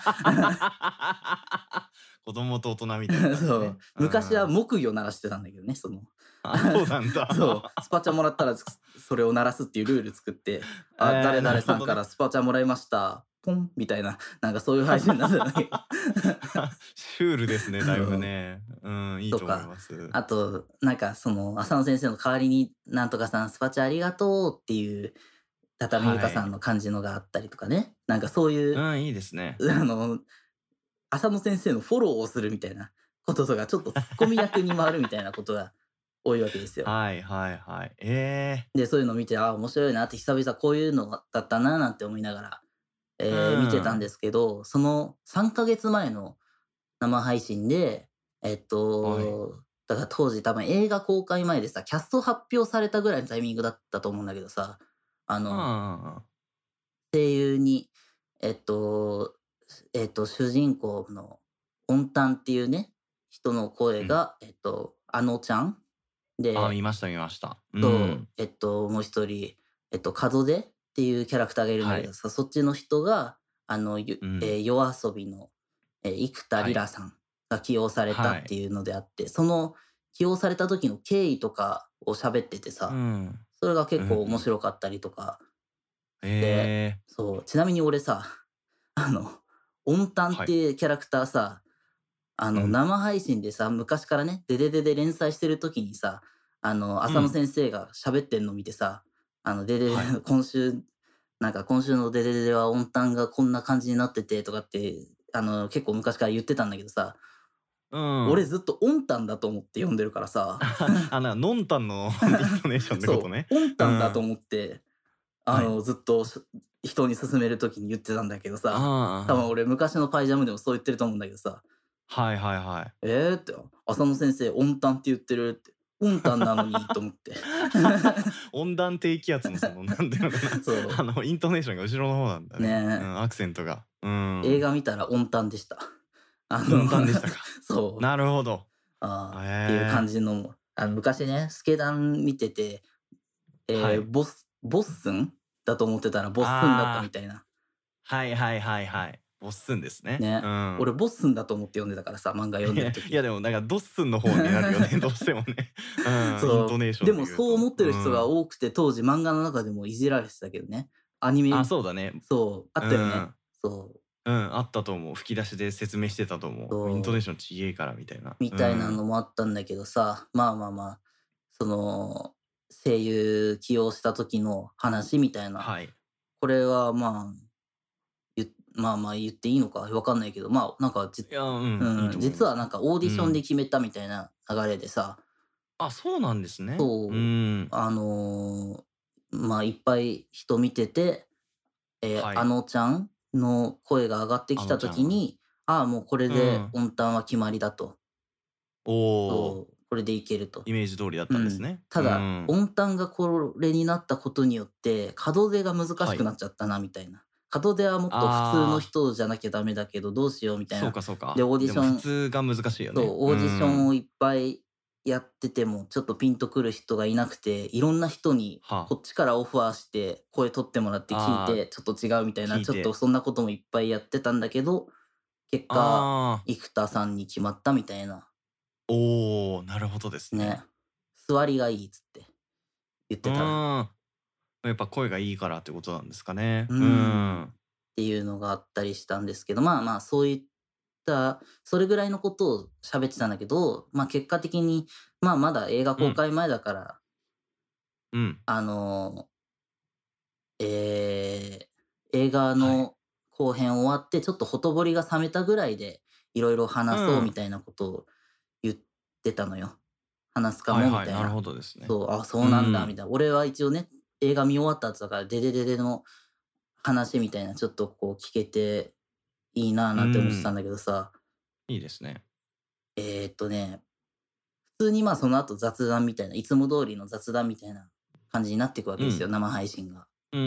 [SPEAKER 2] 子供と大人みたいな感じ
[SPEAKER 1] そう。
[SPEAKER 2] でね。う
[SPEAKER 1] 昔は
[SPEAKER 2] ん。
[SPEAKER 1] 木魚鳴らしてたんだけどね、その。
[SPEAKER 2] あ、そうなん
[SPEAKER 1] そう、
[SPEAKER 2] だ。
[SPEAKER 1] スパチャもらったら、それを鳴らすっていうルール作って、あ、誰
[SPEAKER 2] なる
[SPEAKER 1] 々さ
[SPEAKER 2] ほどね。
[SPEAKER 1] んからスパチャもらいました。ポンみたいな、なんかそういう配信になってたんだけど。
[SPEAKER 2] シュールですね、だいぶ
[SPEAKER 1] そう。
[SPEAKER 2] ね。うん、いいと思い
[SPEAKER 1] とか、
[SPEAKER 2] ます。
[SPEAKER 1] あと、なんかその、浅野先生の代わりに、なんとかさんスパチャありがとうっていう、畳ゆかさん
[SPEAKER 2] はい。
[SPEAKER 1] の感じのがあったりとかね。なんかそういう、
[SPEAKER 2] うん、いいですね。
[SPEAKER 1] あの、浅野先生のフォローをするみたいなこととか、ちょっとツッコミ役に回るみたいなことが多いわけですよ。
[SPEAKER 2] はいはいはい。ええ。
[SPEAKER 1] で、そういうのを見て、あ、面白いなって久々こういうのだったななんて思いながら、
[SPEAKER 2] う
[SPEAKER 1] 見てたんで
[SPEAKER 2] ん。
[SPEAKER 1] すけど、その3ヶ月前の生配信で、
[SPEAKER 2] はい。
[SPEAKER 1] だから当時多分映画公開前でさ、キャスト発表されたぐらいのタイミングだったと思うんだけどさ、あ
[SPEAKER 2] うんう
[SPEAKER 1] の、
[SPEAKER 2] んうん。
[SPEAKER 1] 声優に、えっと、主人公のオンタンっていうね、人の声
[SPEAKER 2] うん。
[SPEAKER 1] が、あのちゃん
[SPEAKER 2] あ、
[SPEAKER 1] で、
[SPEAKER 2] 見ました見ました。うん。
[SPEAKER 1] もう一人、門出っていうキャラクターがいるんだ
[SPEAKER 2] はい。
[SPEAKER 1] けどさ、そっちの人が、
[SPEAKER 2] うん。
[SPEAKER 1] 夜遊びの、生田
[SPEAKER 2] はい。
[SPEAKER 1] リラさんが起用された
[SPEAKER 2] はい。
[SPEAKER 1] っていうのであって、その起用された時の経緯とかを喋っててさ、
[SPEAKER 2] うん。
[SPEAKER 1] それが
[SPEAKER 2] うんう
[SPEAKER 1] 結構面
[SPEAKER 2] ん。
[SPEAKER 1] 白かったりとか、で、
[SPEAKER 2] ええ。
[SPEAKER 1] そう、ちなみに俺さ、あの、オンタンっ
[SPEAKER 2] はい。
[SPEAKER 1] ていうキャラクターさ、
[SPEAKER 2] うん。
[SPEAKER 1] 生配信でさ、昔からね、デデデで連載してる時にさ、浅野
[SPEAKER 2] うん。
[SPEAKER 1] 先生が喋ってんの見てさ、デデデ
[SPEAKER 2] はい。
[SPEAKER 1] 今週のデデデでは音タンがこんな感じになっててとかって、結構昔から言ってたんだけどさ、
[SPEAKER 2] うん。
[SPEAKER 1] 俺ずっとオンタンだと思って読んでるからさ、
[SPEAKER 2] ノンタンのイントネーションってこと
[SPEAKER 1] そう、
[SPEAKER 2] ね。
[SPEAKER 1] オン
[SPEAKER 2] うん。
[SPEAKER 1] タンだと思って、
[SPEAKER 2] はい。
[SPEAKER 1] ずっと人に勧める時に言ってたんだけどさ、多分
[SPEAKER 2] ああ、
[SPEAKER 1] 俺昔のパイジャムでもそう言ってると思うんだけどさ、
[SPEAKER 2] はいはいはい。
[SPEAKER 1] って、浅野先生、温淡って言ってるって。温淡なのにと思って。
[SPEAKER 2] 温暖低気圧のその、なんていうのかな、
[SPEAKER 1] そ
[SPEAKER 2] イントネーションが後ろの方なんだ
[SPEAKER 1] う、
[SPEAKER 2] ね。う
[SPEAKER 1] ね
[SPEAKER 2] ん、アクセントが。う
[SPEAKER 1] え。映
[SPEAKER 2] ん。
[SPEAKER 1] 画見たら温淡でした。あの、
[SPEAKER 2] 温暖でしたか。
[SPEAKER 1] そう、
[SPEAKER 2] なるほど。
[SPEAKER 1] っていう感
[SPEAKER 2] へえ。
[SPEAKER 1] じの、昔ね、スケダン見てて、
[SPEAKER 2] はい。
[SPEAKER 1] ボッスンだと思ってたらボッスンだったみ
[SPEAKER 2] ああ、
[SPEAKER 1] たいな。
[SPEAKER 2] はいはいはいはい。ボッスンですね。う
[SPEAKER 1] ね。俺
[SPEAKER 2] ん。
[SPEAKER 1] ボッスンだと思って読んでたからさ、漫画読んでる
[SPEAKER 2] いや
[SPEAKER 1] 時。
[SPEAKER 2] でもなんかドッスンの方になるよね、どうしてもね。うん、イント
[SPEAKER 1] そう、
[SPEAKER 2] ネーションで
[SPEAKER 1] でもそう
[SPEAKER 2] 言うと。
[SPEAKER 1] 思ってる人が
[SPEAKER 2] うん。
[SPEAKER 1] 多くて、当時漫画の中でもいじられてたけどね。アニ
[SPEAKER 2] あ、
[SPEAKER 1] メ
[SPEAKER 2] そうだね。
[SPEAKER 1] そう、あったよね。
[SPEAKER 2] うん。
[SPEAKER 1] そう。
[SPEAKER 2] うん、あったと思う。吹き出しで説明してたと思う。イントネー
[SPEAKER 1] そう、
[SPEAKER 2] ションちげえからみたいな。
[SPEAKER 1] みたいなの
[SPEAKER 2] うん。
[SPEAKER 1] もあったんだけどさ、まあまあまあ、その、声優起用した時の話みたいな
[SPEAKER 2] はい。
[SPEAKER 1] これはまあ、まあまあ言っていいのかわかんないけど、まあなんか
[SPEAKER 2] いや、いいと思いますよ。
[SPEAKER 1] 実はなんかオーディションで
[SPEAKER 2] うん。
[SPEAKER 1] 決めたみたいな流れでさ、
[SPEAKER 2] あ、そうなんですね。う
[SPEAKER 1] そう、
[SPEAKER 2] ん。
[SPEAKER 1] まあいっぱい人見てて、
[SPEAKER 2] はい。
[SPEAKER 1] あのちゃんの声が上がってきた
[SPEAKER 2] あのちゃん。
[SPEAKER 1] 時に、ああ、もうこれ
[SPEAKER 2] うん。
[SPEAKER 1] で音タンは決まりだと。
[SPEAKER 2] おお、
[SPEAKER 1] そう、これでいけると。
[SPEAKER 2] イメージ通りだっ
[SPEAKER 1] うん。
[SPEAKER 2] たんですね。
[SPEAKER 1] ただ、
[SPEAKER 2] うん。
[SPEAKER 1] 音タンがこれになったことによって、門出が難しく
[SPEAKER 2] はい。
[SPEAKER 1] なっちゃったなみたいな。門出はもっと普通の
[SPEAKER 2] ああ、
[SPEAKER 1] 人じゃなきゃダメだけど、どうしようみたい
[SPEAKER 2] そう
[SPEAKER 1] な。で、
[SPEAKER 2] かそうか。
[SPEAKER 1] オーディ
[SPEAKER 2] でも普
[SPEAKER 1] ション
[SPEAKER 2] 通が難しいよ
[SPEAKER 1] そう、
[SPEAKER 2] ね。う
[SPEAKER 1] オーディション
[SPEAKER 2] ん。
[SPEAKER 1] をいっぱいやってても、ちょっとピンとくる人がいなくて、いろんな人に
[SPEAKER 2] は
[SPEAKER 1] こっちからオファーして声取ってもらって聞い
[SPEAKER 2] あ。ああ、
[SPEAKER 1] て、ちょっと違うみたいな、ちょっと
[SPEAKER 2] 聞いて。
[SPEAKER 1] そんなこともいっぱいやってたんだけど、結果、
[SPEAKER 2] ああ、
[SPEAKER 1] 生田さんに決まったみたいな。
[SPEAKER 2] おお、なるほどです
[SPEAKER 1] ね。
[SPEAKER 2] ね。
[SPEAKER 1] 座りがいいっつって言っ
[SPEAKER 2] う
[SPEAKER 1] てた。
[SPEAKER 2] ーん。やっぱ声がいいからってことなんですかね。
[SPEAKER 1] う
[SPEAKER 2] う
[SPEAKER 1] ん。っ
[SPEAKER 2] ん。
[SPEAKER 1] ていうのがあったりしたんですけど、まあまあ、そういった、それぐらいのことを喋ってたんだけど、まあ結果的に、まあまだ映画
[SPEAKER 2] うん。
[SPEAKER 1] 公開前だから、
[SPEAKER 2] うん。
[SPEAKER 1] あの、映画
[SPEAKER 2] はい。
[SPEAKER 1] の後編終わって、ちょっとほとぼりが冷めたぐらいで、いろいろ話そうみ
[SPEAKER 2] うん。
[SPEAKER 1] たいなことを言ってたのよ。話すか
[SPEAKER 2] はいはい、
[SPEAKER 1] もみたいな。
[SPEAKER 2] なるほどですね。
[SPEAKER 1] そう、あ、そうなんだみ
[SPEAKER 2] うん。
[SPEAKER 1] たいな。俺は一応ね、映画見終わった後だから、デデデデの話みたいな、ちょっとこう聞けていいなぁ
[SPEAKER 2] う
[SPEAKER 1] なんて思ってたん
[SPEAKER 2] ん。
[SPEAKER 1] だけどさ、
[SPEAKER 2] いいですね。
[SPEAKER 1] えーっとね、普通にまあその後雑談みたいな、いつも通りの雑談みたいな感じになっていくわけですよ、
[SPEAKER 2] うん。
[SPEAKER 1] 生配信が。
[SPEAKER 2] うんうん。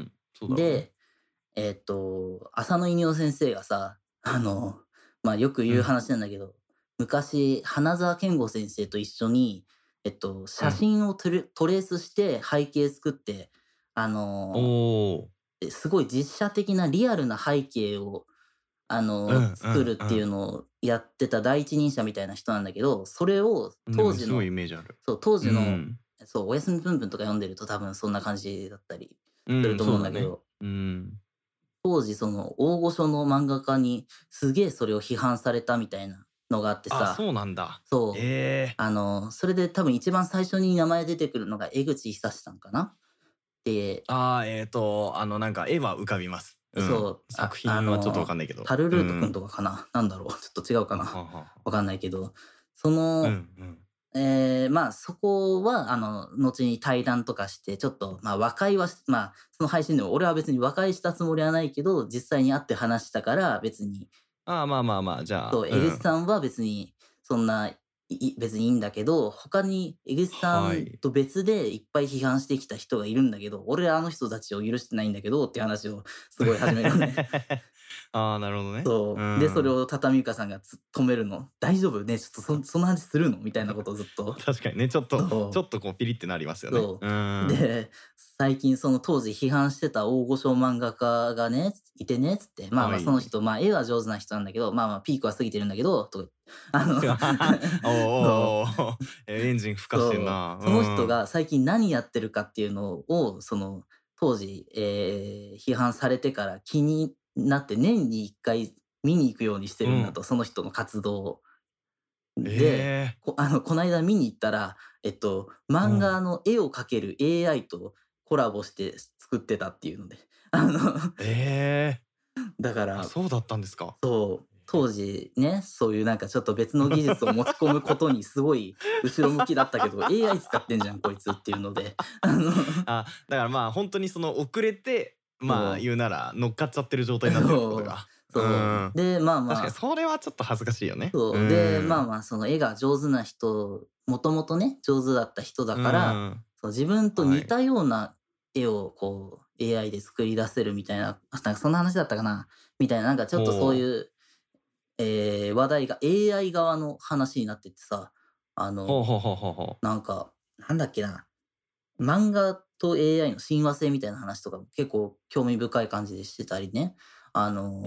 [SPEAKER 2] そうだろうね。
[SPEAKER 1] で、浅野稲夫先生がさ、まあ、よく言う
[SPEAKER 2] うん。
[SPEAKER 1] 話なんだけど、昔、花澤健吾先生と一緒に、写
[SPEAKER 2] うん。
[SPEAKER 1] 真をトレースして背景作って、あ
[SPEAKER 2] お
[SPEAKER 1] の、
[SPEAKER 2] お。
[SPEAKER 1] すごい実写的なリアルな背景を、
[SPEAKER 2] うんう
[SPEAKER 1] 作るっていう
[SPEAKER 2] ん
[SPEAKER 1] のをやってた第一人者みたいな人なんだけど、それを
[SPEAKER 2] うん。でもすごいイ
[SPEAKER 1] 当時の
[SPEAKER 2] メージある。
[SPEAKER 1] そう、当
[SPEAKER 2] う
[SPEAKER 1] 時の、
[SPEAKER 2] ん。
[SPEAKER 1] そう、おやすみぷんぷんとか読んでると多分そんな感じだったり
[SPEAKER 2] うん、
[SPEAKER 1] すると思
[SPEAKER 2] そうだね。
[SPEAKER 1] うんだけど、
[SPEAKER 2] うん。
[SPEAKER 1] 当時その大御所の漫画家にすげえそれを批判されたみたいなのがあって
[SPEAKER 2] あ、
[SPEAKER 1] さ、
[SPEAKER 2] そうなんだ。
[SPEAKER 1] そう、
[SPEAKER 2] ええ。
[SPEAKER 1] それで多分一番最初に名前出てくるのが江口久志さんかな。で、
[SPEAKER 2] ああ、なんか絵は浮かびます。うん。
[SPEAKER 1] そう、
[SPEAKER 2] 作品はちょっとわかんないけど。
[SPEAKER 1] タルルートくん
[SPEAKER 2] うん。
[SPEAKER 1] とかかな。なんだろう、ちょっと違うか
[SPEAKER 2] はは
[SPEAKER 1] な。
[SPEAKER 2] はは。
[SPEAKER 1] わかんないけど、そ
[SPEAKER 2] うんう
[SPEAKER 1] の、
[SPEAKER 2] ん。
[SPEAKER 1] まあ、そこは、後に対談とかして、ちょっと、まあ、和解はまあ、その配信でも俺は別に和解したつもりはないけど、実際に会って話したから、別に
[SPEAKER 2] ああ、まあまあまあ、じゃあ、
[SPEAKER 1] そう、江口
[SPEAKER 2] うん。
[SPEAKER 1] さんは別に、そんな、別にいいんだけど、他に江口さん
[SPEAKER 2] はい。
[SPEAKER 1] と別でいっぱい批判してきた人がいるんだけど、俺はあの人たちを許してないんだけどっていう話をすごい始めるのね。
[SPEAKER 2] ああ、なるほどね。う
[SPEAKER 1] そう。で、それ
[SPEAKER 2] ん。
[SPEAKER 1] を畳床さんが止めるの。大丈夫ね、ちょっとその話するのみたいなことをずっと。
[SPEAKER 2] 確かにね、ちょっとちょ
[SPEAKER 1] そ
[SPEAKER 2] っとこうピリってなりますよ
[SPEAKER 1] う。
[SPEAKER 2] ね。
[SPEAKER 1] そ
[SPEAKER 2] う
[SPEAKER 1] う。
[SPEAKER 2] ん。
[SPEAKER 1] で、最近その当時批判してた大御所漫画家がね、いてね、つって、まあまあその
[SPEAKER 2] はい。
[SPEAKER 1] 人、まあ絵は上手な人なんだけど、まあまあピークは過ぎてるんだけど、とか、あの、
[SPEAKER 2] おお
[SPEAKER 1] そう
[SPEAKER 2] おおお。エンジンふかしてん
[SPEAKER 1] そう、
[SPEAKER 2] な。
[SPEAKER 1] その人
[SPEAKER 2] うん。
[SPEAKER 1] が最近何やってるかっていうのを、当時、批判されてから気になって年に1回見に行くようにして
[SPEAKER 2] うん。
[SPEAKER 1] るんだと、その人の活動を。で、
[SPEAKER 2] ええ。
[SPEAKER 1] こないだ見に行ったら、漫
[SPEAKER 2] うん。
[SPEAKER 1] 画の絵を描ける AI とコラボして作ってたっていうので、あの、
[SPEAKER 2] ええ。あ、
[SPEAKER 1] だから
[SPEAKER 2] そうだったんですか。
[SPEAKER 1] そう、
[SPEAKER 2] え。
[SPEAKER 1] 当時ね、そういうなんかちょっと別の技術を持ち込むことにすごい後ろ向きだったけど、AI 使ってんじゃんこいつっていうので、
[SPEAKER 2] あ、だからまあ、ほんとにその遅れて、まあ、
[SPEAKER 1] そう、
[SPEAKER 2] 言うなら乗っかっちゃってる状態になってるってこと
[SPEAKER 1] そう、
[SPEAKER 2] か。う
[SPEAKER 1] そう。
[SPEAKER 2] ん。
[SPEAKER 1] で、まあ
[SPEAKER 2] 確かに
[SPEAKER 1] まあ、
[SPEAKER 2] それはちょっと恥ずかしいよね。う
[SPEAKER 1] そう、で、まあ
[SPEAKER 2] ん。
[SPEAKER 1] まあ、その絵が上手な人、もともとね、上手だった人だ
[SPEAKER 2] う
[SPEAKER 1] から、
[SPEAKER 2] ん。
[SPEAKER 1] 自分と
[SPEAKER 2] はい。
[SPEAKER 1] 似たような絵をこう AI で作り出せるみたいな、なんかそんな話だったかな、みたいな、なんかちょっとそう
[SPEAKER 2] ほう。
[SPEAKER 1] いう、話題が AI 側の話になってってさ、あの、
[SPEAKER 2] ほうほうほうほうほう。
[SPEAKER 1] なんか、なんだっけな、漫画と AI の親和性みたいな話とかも結構興味深い感じでしてたりね。
[SPEAKER 2] うん。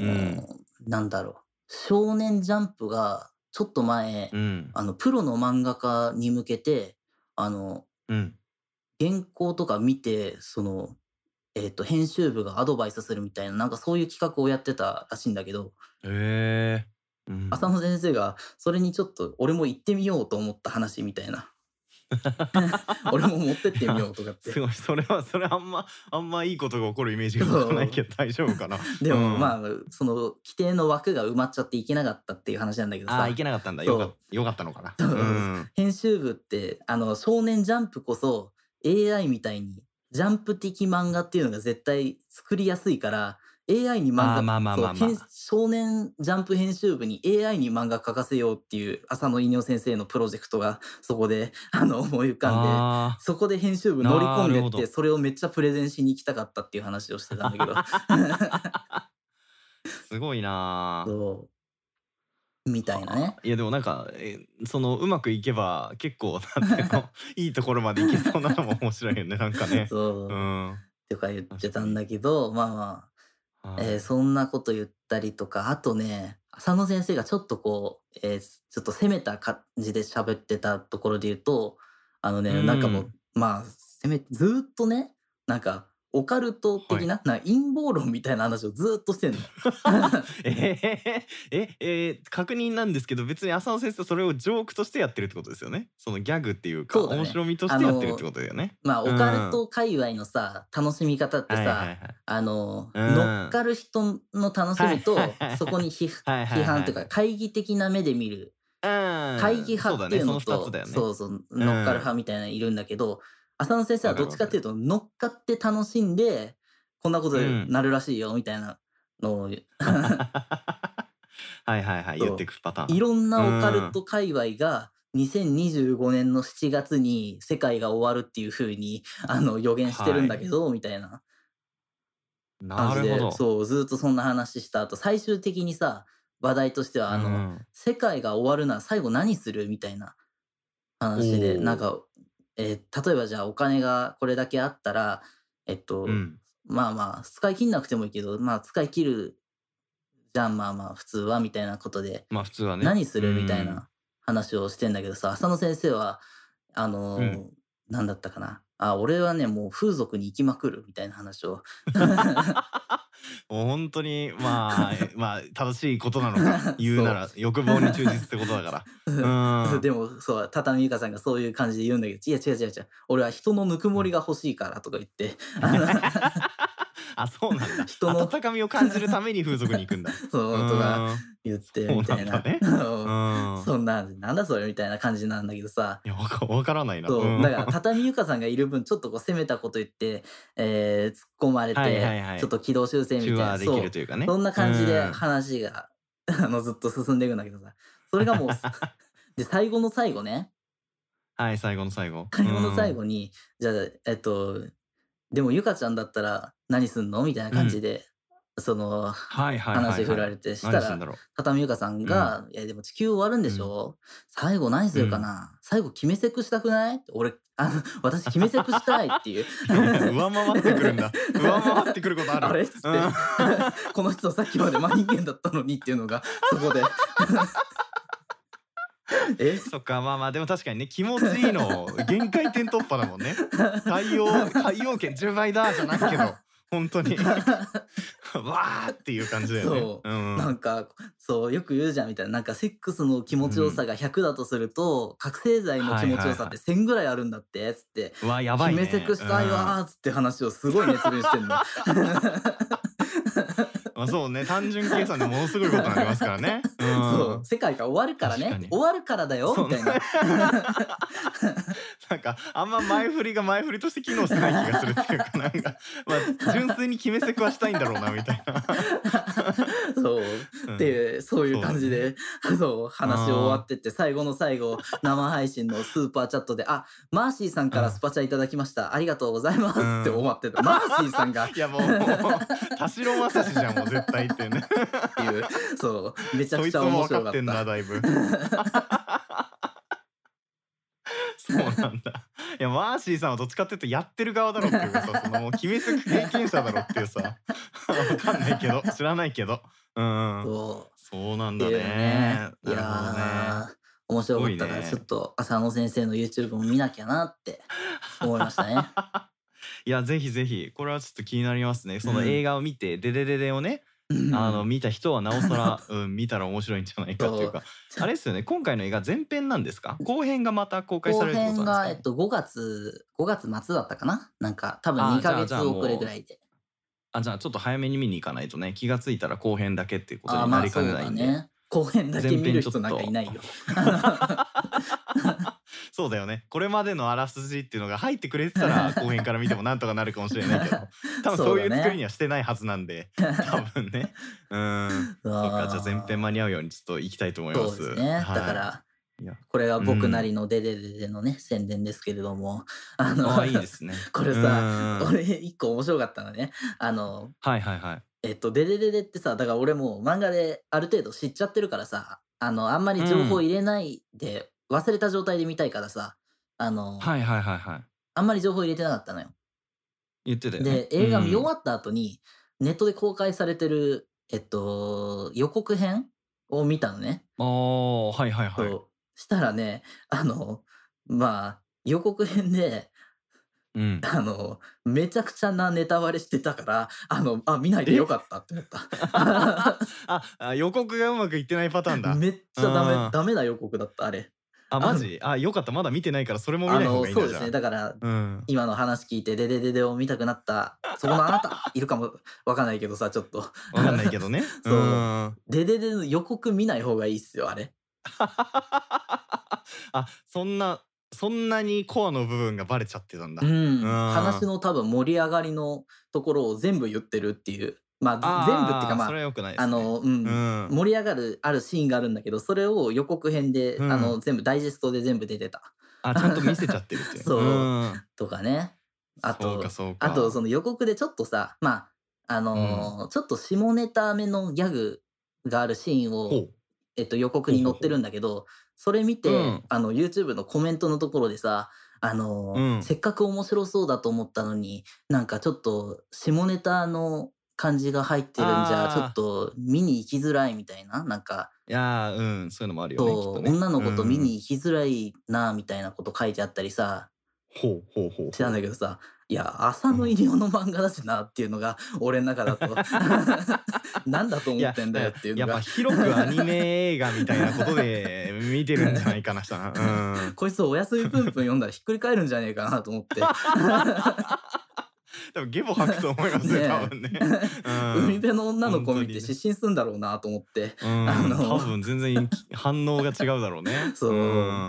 [SPEAKER 1] なんだろう、少年ジャンプがちょっと前、
[SPEAKER 2] うん。
[SPEAKER 1] プロの漫画家に向けて、あの、
[SPEAKER 2] うん。
[SPEAKER 1] 原稿とか見て、編集部がアドバイスするみたいな、なんかそういう企画をやってたらしいんだけど、
[SPEAKER 2] へえ。うん。
[SPEAKER 1] 浅野先生がそれにちょっと俺も行ってみようと思った話みたいな。 俺も持ってってみようとかって。
[SPEAKER 2] すごい、それあんまいいことが起こるイメージが湧かないけど大丈夫かな。
[SPEAKER 1] でもまあその規定の枠が埋まっちゃっていけなかったっていう話なんだけどさ。
[SPEAKER 2] いけなかったんだ。よかったのかな。
[SPEAKER 1] 編集部って少年ジャンプこそ AI みたいにジャンプ的漫画っていうのが絶対作りやすいから、AI に漫画、少年ジャンプ編集部に AI に漫画描かせようっていう浅野稲夫先生のプロジェクトがそこで思い浮かんで、そこで編集部乗り込んでってそれをめっちゃプレゼンしに行きたかったっていう話をしてたんだけど
[SPEAKER 2] すごいな。
[SPEAKER 1] そうみたいなね。
[SPEAKER 2] いやでもなんかそのうまくいけば結構なんていうのいいところまでいけそうなのも面白いよね、なんかね。
[SPEAKER 1] そう、とか言ってたんだけど、まあまあ、そんなこと言ったりとか、あとね、浅野先生がちょっとこう、ちょっと攻めた感じで喋ってたところで言うと、なんかもう、まあ、ずーっとね、なんか、オカルト的な、陰謀論みたいな話をずっとしてんの。
[SPEAKER 2] 確認なんですけど、別に浅野先生それをジョークとしてやってるってことですよね。そのギャグっていうか、面白みとしてやってるってことだよね。
[SPEAKER 1] まあ、オカルト界隈のさ、楽しみ方ってさ、乗っかる人の楽しみと、そこに批判というか、懐疑的な目で見る、懐疑派っていうのと、そうそう、乗っかる派みたいなのいるんだけど、浅野先生はどっちかっていうと乗っかって楽しんでこんなことになるらしいよみたいなのを言
[SPEAKER 2] ってくパターン。
[SPEAKER 1] いろんなオカルト界隈が2025年の7月に世界が終わるっていう風に予言してるんだけど、みたいな感じで、そうずっとそんな話した後、最終的にさ話題としては世界が終わるなら最後何するみたいな話で、なんか例えばじゃあお金がこれだけあったら、まあまあ使い切んなくてもいいけど、まあ使い切るじゃん、まあまあ普通はみたいなことで、
[SPEAKER 2] まあ普通はね、
[SPEAKER 1] 何するみたいな話をしてんだけどさ、浅野先生はなんだったかな、俺はねもう風俗に行きまくるみたいな話を
[SPEAKER 2] もう本当にまあ正しいことなのか言うなら欲望に忠実ってことだから
[SPEAKER 1] でもそう畳ゆかさんがそういう感じで言うんだけど、いや違う俺は人のぬくもりが欲しいからとか言って
[SPEAKER 2] そうなんだ。人の温かみを感じるために風俗に行くんだ。
[SPEAKER 1] そうとか言ってみたいな。そんなんだそれみたいな感じなんだけどさ。
[SPEAKER 2] いやわからないな。
[SPEAKER 1] そうだから畳ゆかさんがいる分ちょっとこう攻めたこと言って突っ込まれてちょっと軌道修正みたいな、そんな感じで話がずっと進んでいくんだけどさ、それがもうで最後の最後ね。
[SPEAKER 2] 最後の最後。
[SPEAKER 1] 最後の最後にじゃあでもゆかちゃんだったら何すんのみたいな感じで、その話振られて、したら畳ゆかさんが「いやでも地球終わるんでしょ、最後何するかな、最後決めセクしたくない？俺私決めセクしたい」っていう
[SPEAKER 2] 上回ってくるんだ。上回ってくることある。
[SPEAKER 1] あれっつってこの人さっきまで真人間だったのにっていうのがそこで
[SPEAKER 2] そっか、まあまあでも確かにね、気持ちいいの限界点突破だもんね。太陽圏10倍だじゃないけど本当にわーっていう感じだよね。
[SPEAKER 1] そう、なんかそうよく言うじゃんみたいな、なんかセックスの気持ちよさが100だとすると、覚醒剤の気持ちよさって1000ぐらいあるんだってつって、
[SPEAKER 2] やばいね、
[SPEAKER 1] 決めセクしたいわーっつって話をすごい熱弁してんの。
[SPEAKER 2] そうね、単純計算でものすごいことになりますからね。
[SPEAKER 1] そう世界が終わるからね、終わるからだよみたいな。
[SPEAKER 2] なんかあんま前振りが前振りとして機能してない気がするっていうか、なんか純粋に決めセクはしたいんだろうなみたいな。
[SPEAKER 1] そうでそういう感じでそう話終わってって、最後の最後生配信のスーパーチャットでマーシーさんからスパチャいただきました、ありがとうございますって終わってた。マーシーさんが
[SPEAKER 2] いやもう田代正史じゃんもう絶対ってね
[SPEAKER 1] っていう、そうめちゃくちゃ面白かった。そいつも分かってんなだいぶ。
[SPEAKER 2] そうなんだ。いやマーシーさんはどっちかっていうとやってる側だろっていうかさ、そのもう決めセク経験者だろっていうさ分かんないけど知らないけど、そうなんだね。
[SPEAKER 1] いや面白かったから、ちょっと浅野先生の YouTube も見なきゃなって思いましたね。
[SPEAKER 2] いやぜひぜひこれはちょっと気になりますね。その映画を見てデデデデをね見た人はなおさら、見たら面白いんじゃないかっていうか、あれですよね、今回の映画前編なんですか？後編がまた公開さ
[SPEAKER 1] 後
[SPEAKER 2] れるってこ
[SPEAKER 1] 編が、
[SPEAKER 2] となんですか？
[SPEAKER 1] 5月末だったかな、なんか多分
[SPEAKER 2] ああ、じゃ
[SPEAKER 1] 2
[SPEAKER 2] あじゃあ
[SPEAKER 1] ヶ月遅れぐ
[SPEAKER 2] もう、
[SPEAKER 1] らいで。
[SPEAKER 2] じゃあちょっと早めに見に行かないとね、気がついたら後編だけっていうこと
[SPEAKER 1] ああ、
[SPEAKER 2] になりか
[SPEAKER 1] まあそう
[SPEAKER 2] ねないんで、
[SPEAKER 1] だね。後編だけ
[SPEAKER 2] 前編ちょっ
[SPEAKER 1] 見る人なんかい
[SPEAKER 2] と
[SPEAKER 1] ないよ。
[SPEAKER 2] そうだよね。これまでのあらすじっていうのが入ってくれてたら、後編から見てもなんとかなるかもしれないけど、多分そういう作りにはしてないはずなんで、多分ね。そっか、じゃあ前編間に合うようにちょっと行きたいと思いま
[SPEAKER 1] そうですね。だか
[SPEAKER 2] は
[SPEAKER 1] ら、
[SPEAKER 2] い。いや、
[SPEAKER 1] これが僕な
[SPEAKER 2] うん。
[SPEAKER 1] りのデデデデのね、宣伝ですけれども、
[SPEAKER 2] いいですね。
[SPEAKER 1] これさ、俺一個面白かったのね。
[SPEAKER 2] はいはいはい。
[SPEAKER 1] デデデデってさ、だから俺もう漫画である程度知っちゃってるからさ、あんまり情報入れないで、忘れた状態で見たいからさ、
[SPEAKER 2] はいはいはいはい。
[SPEAKER 1] あんまり情報入れてなかったのよ。
[SPEAKER 2] 言ってたよね。
[SPEAKER 1] で、映画見終わった後に、ネットで公開されてる、予告編を見たのね。
[SPEAKER 2] はいはいはい。
[SPEAKER 1] そう。したらね、まあ、予告編で、
[SPEAKER 2] うん。
[SPEAKER 1] めちゃくちゃなネタバレしてたから、見ないでよかったって思った。
[SPEAKER 2] 予告がうまくいってないパターンだ。
[SPEAKER 1] めっちゃダメな予告だった、あれ。
[SPEAKER 2] マジ？よかった。まだ見てないからそれも見ない方がいいんだ、じゃあ。
[SPEAKER 1] そうですね。だから、今の話聞いて、デデデデを見たくなった、そこのあなたいるかもわかんないけどさ、ちょっと。
[SPEAKER 2] わかんないけどね。
[SPEAKER 1] そう。デデデの予告見ない方がいいっすよ、あれ。
[SPEAKER 2] そんなにコアの部分がバレちゃってたんだ。
[SPEAKER 1] 話の多分盛り上がりのところを全部言ってるっていう。まあ、全部っていうか、ま
[SPEAKER 2] それは良くないで
[SPEAKER 1] あ、
[SPEAKER 2] すね。
[SPEAKER 1] 盛り上がるあるシーンがあるんだけど、それを予告編で、全部ダイジェストで全部出てた。
[SPEAKER 2] ちゃんと見せちゃってるっていう。
[SPEAKER 1] そう。とかね。あとその予告でちょっとさ、まあ、ちょっと下ネタめのギャグがあるシーンを、予告に載ってるんだけど、それ見て、YouTube のコメントのところでさ、せっかく面白そうだと思ったのに、なんかちょっと下ネタの感じが入ってるんじゃ、ちょっと見に行きづらいみたいな、なんか、
[SPEAKER 2] いや、そういうのもあるよね、きっとね。
[SPEAKER 1] 女の子と見に行きづらいなみたいなこと書いてあったりさ、してたんだけどさ、いや、浅野入男の漫画だしなっていうのが、俺の中だと。なんだと思ってんだよっていうのが。
[SPEAKER 2] やっぱ広くアニメ映画みたいなことで見てるんじゃないかな、したな。
[SPEAKER 1] こいつおやすみぷんぷん読んだらひっくり返るんじゃねえかなと思って。
[SPEAKER 2] 多分ゲボ吐くと思いますよ、多分ね。
[SPEAKER 1] 海辺の女の子見て失神すんだろうなと思って。
[SPEAKER 2] 多分全然反応が違うだろうね。
[SPEAKER 1] そう。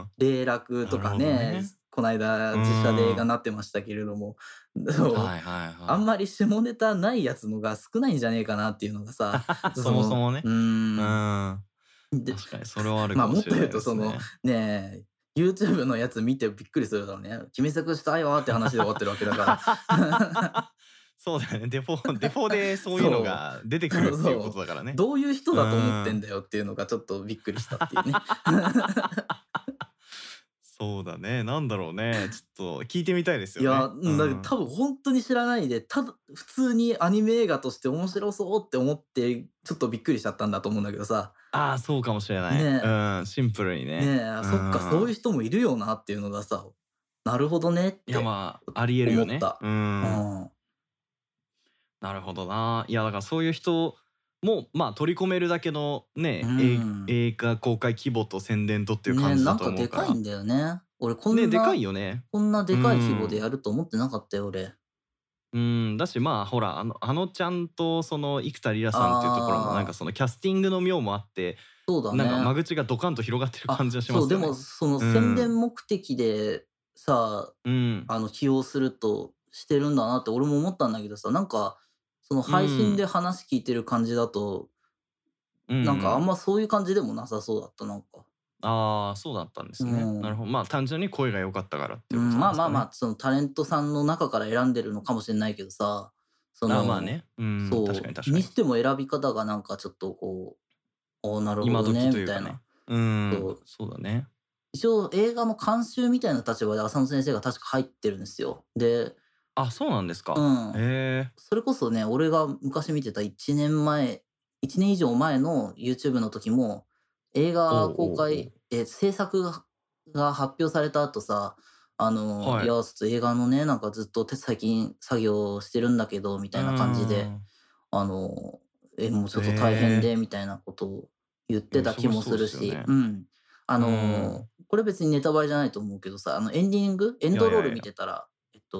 [SPEAKER 1] 霊落とかね、この間実写で映画になってましたけれども、あんまり下ネタないやつのが少ないんじゃねえかなっていうのがさ、
[SPEAKER 2] そもそもね。
[SPEAKER 1] 確
[SPEAKER 2] かにそれはあるかもしれないですね。
[SPEAKER 1] もっと言うとね、YouTube のやつ見てびっくりするだろうね。決作したいわって話で終わってるわけだから。
[SPEAKER 2] そうだよね。デフォでそういうのが出てくるっていうことだからね。
[SPEAKER 1] どういう人だと思ってんだよっていうのがちょっとびっくりしたっていうね。
[SPEAKER 2] そうだね。なんだろうね。ちょっと聞いてみたいですよね。
[SPEAKER 1] いや、多分本当に知らないで、ただ普通にアニメ映画として面白そうって思って、ちょっとびっくりしちゃったんだと思うんだけどさ。
[SPEAKER 2] そうかもしれない。シンプルにね。
[SPEAKER 1] そっか、そういう人もいるよなっていうのがさ、なるほどねって。
[SPEAKER 2] いや、まあ、ありえるよね。なるほどな。いや、だからそういう人も、まあ、取り込めるだけのね、映画公開規模と宣伝とっていう感じだと思うから。
[SPEAKER 1] なんかでかいんだよね。俺こんな、
[SPEAKER 2] でかいよね。
[SPEAKER 1] こんなでかい規模でやると思ってなかったよ、俺。
[SPEAKER 2] だし、まあ、ほら、あのちゃんと、その、生田リラさんっていうところも、なんかそのキャスティングの妙もあって、
[SPEAKER 1] そうだね。
[SPEAKER 2] なんか間口がドカンと広がってる感じはしますよね。
[SPEAKER 1] そう、でも、その宣伝目的でさ、起用するとしてるんだなって俺も思ったんだけどさ、なんか、その配信で話聞いてる感じだと、なんかあんまそういう感じでもなさそうだった、なんか。
[SPEAKER 2] そうだったんですね。なるほど。まあ単純に声が良かったからっていうこと
[SPEAKER 1] まあ、そのタレントさんの中から選んでるのかもしれないけどさ、
[SPEAKER 2] まあね。
[SPEAKER 1] そう、
[SPEAKER 2] 確かに確かに。
[SPEAKER 1] にしても選び方がなんかちょっとこう、なるほどね、みたいな。
[SPEAKER 2] そうだね。
[SPEAKER 1] 一応映画の監修みたいな立場で浅野先生が確か入ってるんですよ。で、
[SPEAKER 2] そうなんですか。
[SPEAKER 1] それこそね、俺が昔見てた1年以上前の YouTube の時も、映画公開、制作が発表された後さ、いや、ちょっと映画のね、なんかずっと最近作業してるんだけど、みたいな感じで、 もうちょっと大変でみたいなことを言ってた気もするし、これ別にネタバレじゃないと思うけどさ、エンドロール見てたら、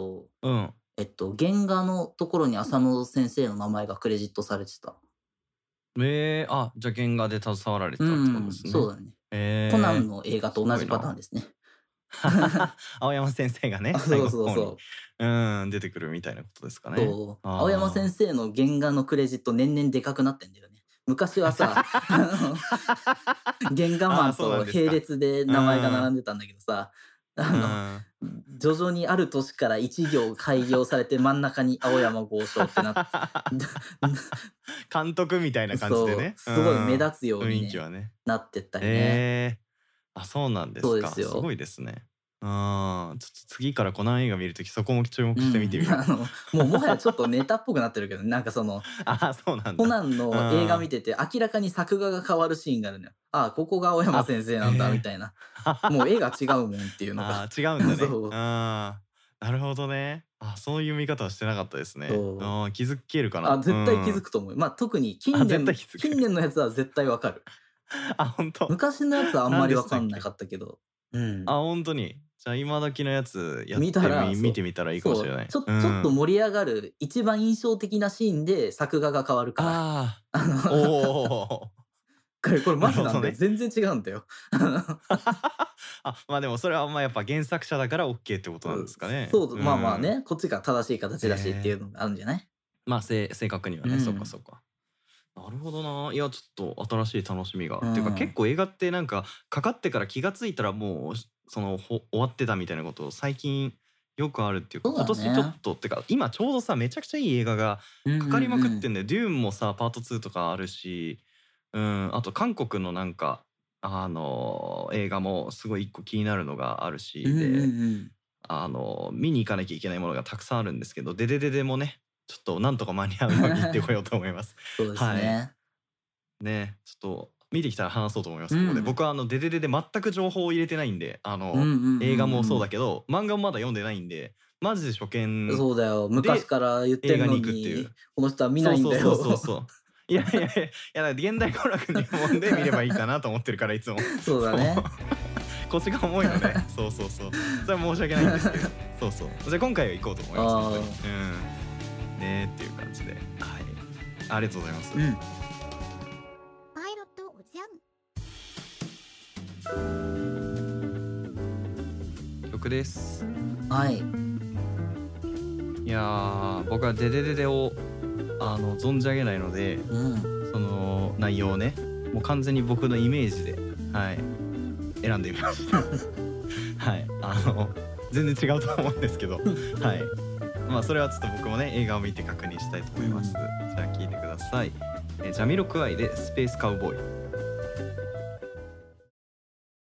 [SPEAKER 1] 原画のところに浅野先生の名前がクレジットされてた。
[SPEAKER 2] あ、じゃあ原画で携わられてたってことですね。
[SPEAKER 1] そうだね。コナンの映画と同じパターンですね。
[SPEAKER 2] 青山先生がね、最後の方に出てくるみたいなことですかね。
[SPEAKER 1] 青山先生の原画のクレジット年々でかくなってんだよね。昔はさ原画マンと並列で名前が並んでたんだけどさ、徐々にある年から1行開業されて真ん中に青山剛昌ってなって
[SPEAKER 2] 監督みたいな感じでね、
[SPEAKER 1] すごい目立つように、
[SPEAKER 2] 雰囲気はね、
[SPEAKER 1] なってったりね。
[SPEAKER 2] あ、そうなんですか。すごいですね。ちょっと次からコナン映画見るときそこも注目して見てみる。
[SPEAKER 1] もはやちょっとネタっぽくなってるけど、なんかそのコナンの映画見てて明らかに作画が変わるシーンがあるのよ。あ、ここが青山先生なんだみたいな。もう絵が違うもんっていうのが。
[SPEAKER 2] 違うんだね。なるほどね。そういう見方はしてなかったですね。気づけるかな。
[SPEAKER 1] 絶対気づくと思う。まあ特に近年のやつは絶対わかる。
[SPEAKER 2] 本当。
[SPEAKER 1] 昔のやつはあんまりわかんなかったけど。
[SPEAKER 2] 本当に。じゃあ今時のやつやって見てみたらいいかもしれない。
[SPEAKER 1] ちょっと盛り上がる一番印象的なシーンで作画が変わるから。これマジなんで全然違うんだよ。
[SPEAKER 2] まあでもそれはやっぱ原作者だから OK ってことなんですかね。
[SPEAKER 1] まあまあね、こっちが正しい形だしっていうのがあるんじゃない？
[SPEAKER 2] まあ正確にはね、そうか。なるほどな。いやちょっと新しい楽しみが。っていうか結構映画ってなんかかかってから気がついたらもう終わってたみたいなこと最近よくあるっていうか、今年ちょっとってか今ちょうどさめちゃくちゃいい映画がかかりまくってんだよ。デューンもさパート2とかあるし、あと韓国のなんか映画もすごい一個気になるのがあるし、で見に行かなきゃいけないものがたくさんあるんですけど、デデデデもねちょっとなんとか間に合うように行ってこようと思います。
[SPEAKER 1] そうですね。
[SPEAKER 2] ね、ちょっと見てきたら話そうと思います。ここで僕はデデデで全く情報を入れてないんで、映画もそうだけど漫画もまだ読んでないんで、マジで初見。
[SPEAKER 1] そうだよ、昔から言ってるのにこの人は見ないんだよ。
[SPEAKER 2] いや現代娯楽日本で見ればいいかなと思ってるからいつも。
[SPEAKER 1] そうだね。
[SPEAKER 2] 腰が重いので、そうそれは申し訳ないんですけど、じゃあ今回は行こうと思います。ねっていう感じで、ありがとうございます。曲です。いや僕はデデデデを存じ上げないので、その内容をねもう完全に僕のイメージで選んでみました。全然違うと思うんですけど、まあそれはちょっと僕もね映画を見て確認したいと思います。じゃあ聴いてください。ジャミロクワイでスペースカウボーイ。